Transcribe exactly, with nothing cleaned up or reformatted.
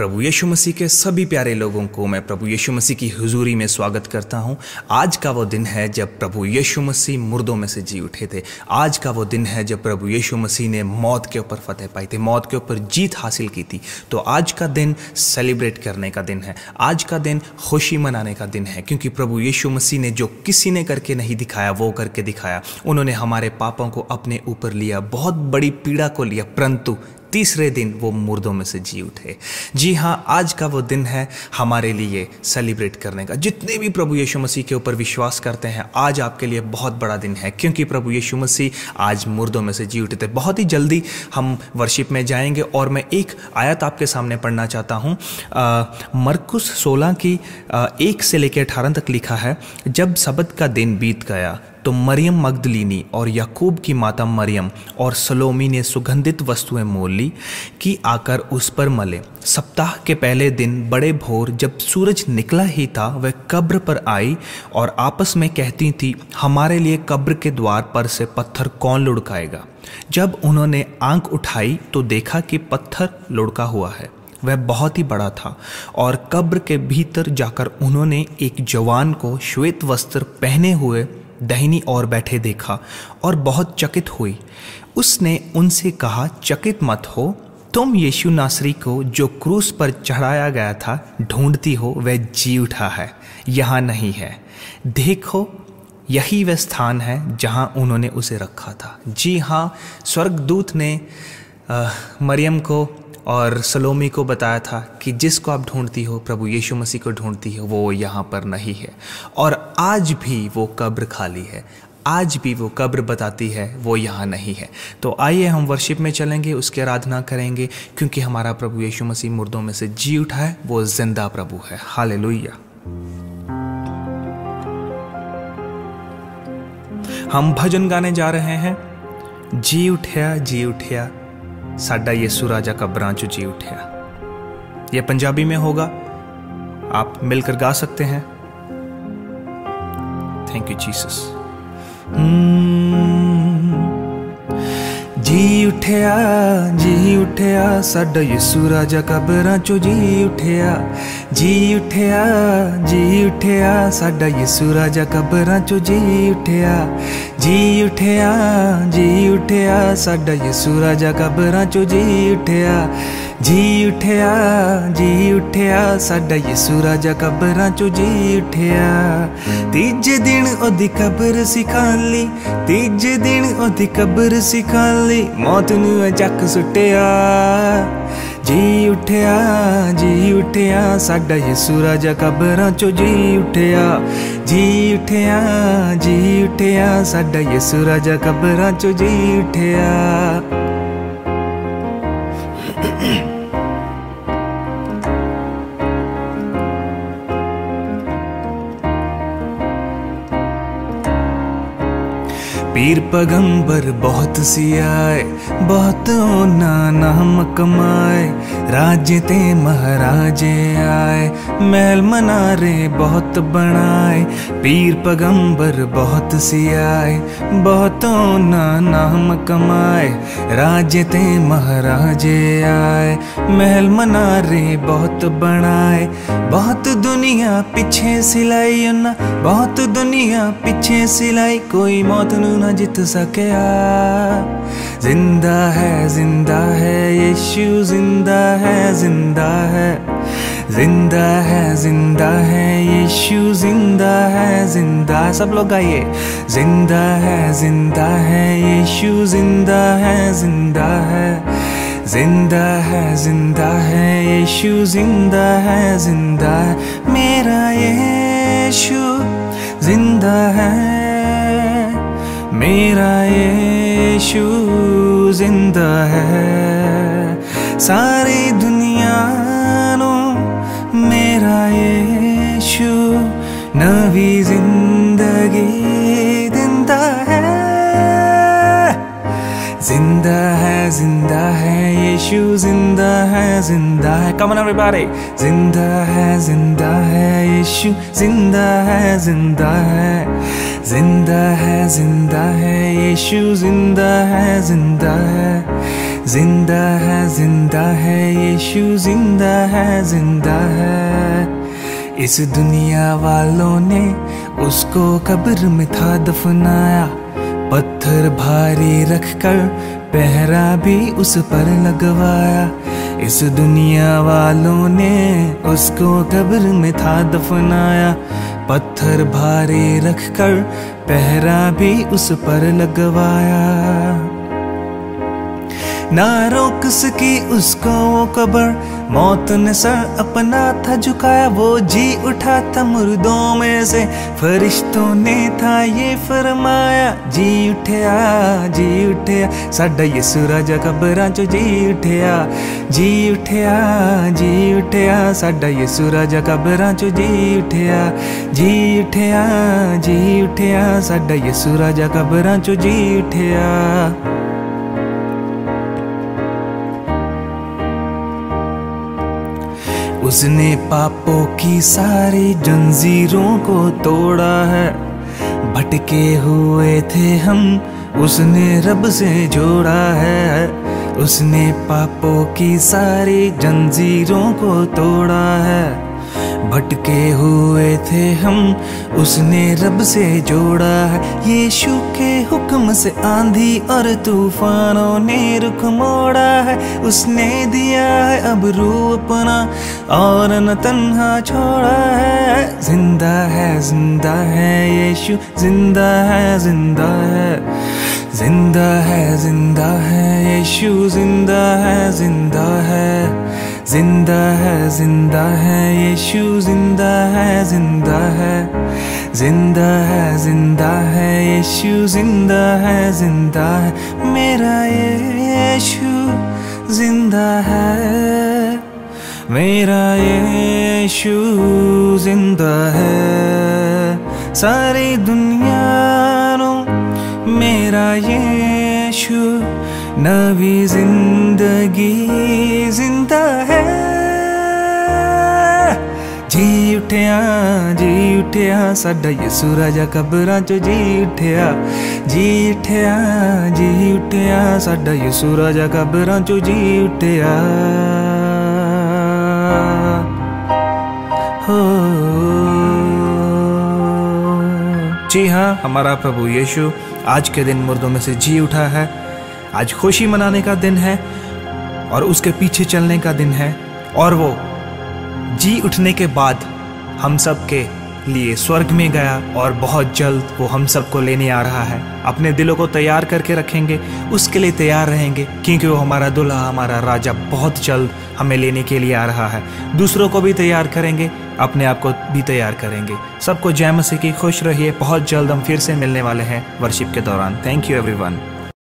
प्रभु यीशु मसीह के सभी प्यारे लोगों को मैं प्रभु यीशु मसीह की हुजूरी में स्वागत करता हूं। आज का वो दिन है जब प्रभु यीशु मसीह मुर्दों में से जी उठे थे। आज का वो दिन है जब प्रभु यीशु मसीह ने मौत के ऊपर फतेह पाई थी, मौत के ऊपर जीत हासिल की थी। तो आज का दिन सेलिब्रेट करने का दिन है, आज का दिन खुशी मनाने का दिन है, क्योंकि प्रभु यीशु मसीह ने जो किसी ने करके नहीं दिखाया वो करके दिखाया। उन्होंने हमारे पापों को अपने ऊपर लिया, बहुत बड़ी पीड़ा को लिया, परंतु तीसरे दिन वो मुर्दों में से जी उठे। जी हाँ, आज का वो दिन है हमारे लिए सेलिब्रेट करने का। जितने भी प्रभु यीशु मसीह के ऊपर विश्वास करते हैं, आज आपके लिए बहुत बड़ा दिन है, क्योंकि प्रभु यीशु मसीह आज मुर्दों में से जी उठे थे। बहुत ही जल्दी हम वर्शिप में जाएंगे और मैं एक आयत आपके सामने पढ़ना चाहता हूँ। मरकुस सोलह की आ, एक से लेकर अठारह तक लिखा है, जब सब्त का दिन बीत गया तो मरियम मगदलीनी और याकूब की माता मरियम और सलोमी ने सुगंधित वस्तुएं मोल ली कि आकर उस पर मले। सप्ताह के पहले दिन बड़े भोर जब सूरज निकला ही था, वह कब्र पर आई और आपस में कहती थी, हमारे लिए कब्र के द्वार पर से पत्थर कौन लुढ़काएगा। जब उन्होंने आंख उठाई तो देखा कि पत्थर लुढ़का हुआ है, वह बहुत ही बड़ा था। और कब्र के भीतर जाकर उन्होंने एक जवान को श्वेत वस्त्र पहने हुए दाहिनी ओर बैठे देखा और बहुत चकित हुई। उसने उनसे कहा, चकित मत हो, तुम यीशु नासरी को जो क्रूस पर चढ़ाया गया था ढूंढती हो, वह जी उठा है, यहाँ नहीं है। देखो, यही वह स्थान है जहाँ उन्होंने उसे रखा था। जी हाँ, स्वर्गदूत ने आ, मरियम को और सलोमी को बताया था कि जिसको आप ढूंढती हो, प्रभु यीशु मसीह को ढूंढती हो, वो यहाँ पर नहीं है। और आज भी वो कब्र खाली है, आज भी वो कब्र बताती है वो यहाँ नहीं है। तो आइए हम वर्शिप में चलेंगे, उसकी आराधना करेंगे, क्योंकि हमारा प्रभु यीशु मसीह मुर्दों में से जी उठा है, वो जिंदा प्रभु है। हालेलुया। हम भजन गाने जा रहे हैं, जी उठया जी उठया साडा यीशु राजा कब्रां चों जी उठया। यह पंजाबी में होगा, आप मिलकर गा सकते हैं। Thank you Jesus. जी उठया जी उठया साडा यीशु राजा कब्रां चों जी उठया। जी उठया जी उठया साडा यीशु राजा कब्रां चों जी उठया। जी उठया जी उठया साडा यीशु राजा कब्रां चों जी उठया। जी उठया जी उठया साडा यीशु राजा कब्रां चों जी उठया। तीजे दिन ओदी कब्र सी खाली, तीजे दिन ओदी कब्र सी खाली, मौत नूं जक सुट्टिया। जी उठया जी उठया साडा यीशु राजा कब्रां चों जी उठया। जी उठया जी उठया साडा यीशु राजा कब्रां चों जी उठया। पीर पैगंबर बहुत सी आए, बहुत ओना नाम कमाए, राज्य ते महाराजे आए, महल मनारे बहुत बनाए। पीर पैगंबर बहुत सी आए, बहुत ओना नाम कमाए, राज्य ते महाराजे आए, महल मनारे बहुत बनाए। बहुत दुनिया पीछे सिलाई उन्ना, बहुत दुनिया पीछे सिलाई, कोई मौत नूं ना जित सकिया। जिंदा है जिंदा है यीशु, जिंदा है जिंदा है, जिंदा है जिंदा है यीशु, जिंदा है जिंदा। सब लोग गाइए, जिंदा है जिंदा है यीशु, जिंदा है जिंदा है, जिंदा है जिंदा है यीशु, जिंदा है जिंदा है। मेरा यीशु जिंदा है, मेरा यीशु जिंदा है। सारी दुनिया नू मेरा यीशु नवी जिंदगी दिंदा है। जिंदा है जिंदा है यीशु, जिंदा है जिंदा है। कम ऑन एवरीबॉडी, जिंदा है जिंदा है यीशु, जिंदा है जिंदा है, जिंदा है जिंदा है यीशु, जिंदा है जिंदा है, जिंदा है जिंदा है यीशु, जिंदा है जिंदा है। इस दुनिया वालों ने उसको कब्र में था दफनाया, पत्थर भारी रखकर पहरा भी उस पर लगवाया। इस दुनिया वालों ने उसको कब्र में था दफनाया, पत्थर भारी रखकर पहरा भी उस पर लगवाया। ना रोक सकी उसको वो कब्र, मौत ने सर अपना था झुकाया। वो जी उठा था मुर्दों में से, फरिश्तों ने था ये फरमाया। जी उठया जी उठया साडा यीशु राजा कब्रां चों जी उठया। जी उठया जी उठया साडा यीशु राजा कब्रां चों जी उठया। जी उठया जी उठया साडा यीशु राजा कब्रां चों जी उठया। उसने पापों की सारी जंजीरों को तोड़ा है, भटके हुए थे हम उसने रब से जोड़ा है। उसने पापों की सारी जंजीरों को तोड़ा है, भटके हुए थे हम उसने रब से जोड़ा है। यीशु के हुक्म से आंधी और तूफानों ने रुख मोड़ा है। उसने दिया है अब रूह अपना और न तन्हा छोड़ा है। जिंदा है जिंदा है यीशु, जिंदा है जिंदा है। जिंदा है जिंदा है यीशु, जिंदा है जिंदा है। जिंदा है जिंदा है यीशु, जिंदा है जिंदा है। जिंदा है जिंदा है यीशु, जिंदा है जिंदा है। मेरा यीशु जिंदा है, मेरा यीशु जिंदा है। सारी दुनिया नो मेरा यीशु नवी जिंदगी जिंदा है। जी उठया जी उठया साडा यीशु राजा कब्रां चों जी उठया। जी उठया जी उठया साडा यीशु राजा कब्रां चों जी उठया। हो जी हाँ, हमारा प्रभु यीशु आज के दिन मुर्दों में से जी उठा है। आज खुशी मनाने का दिन है और उसके पीछे चलने का दिन है। और वो जी उठने के बाद हम सब के लिए स्वर्ग में गया और बहुत जल्द वो हम सबको लेने आ रहा है। अपने दिलों को तैयार करके रखेंगे, उसके लिए तैयार रहेंगे, क्योंकि वो हमारा दूल्हा, हमारा राजा बहुत जल्द हमें लेने के लिए आ रहा है। दूसरों को भी तैयार करेंगे, अपने आप को भी तैयार करेंगे। सबको जय मसीह की, खुश रहिए। बहुत जल्द हम फिर से मिलने वाले हैं वर्शिप के दौरान। Thank you everyone.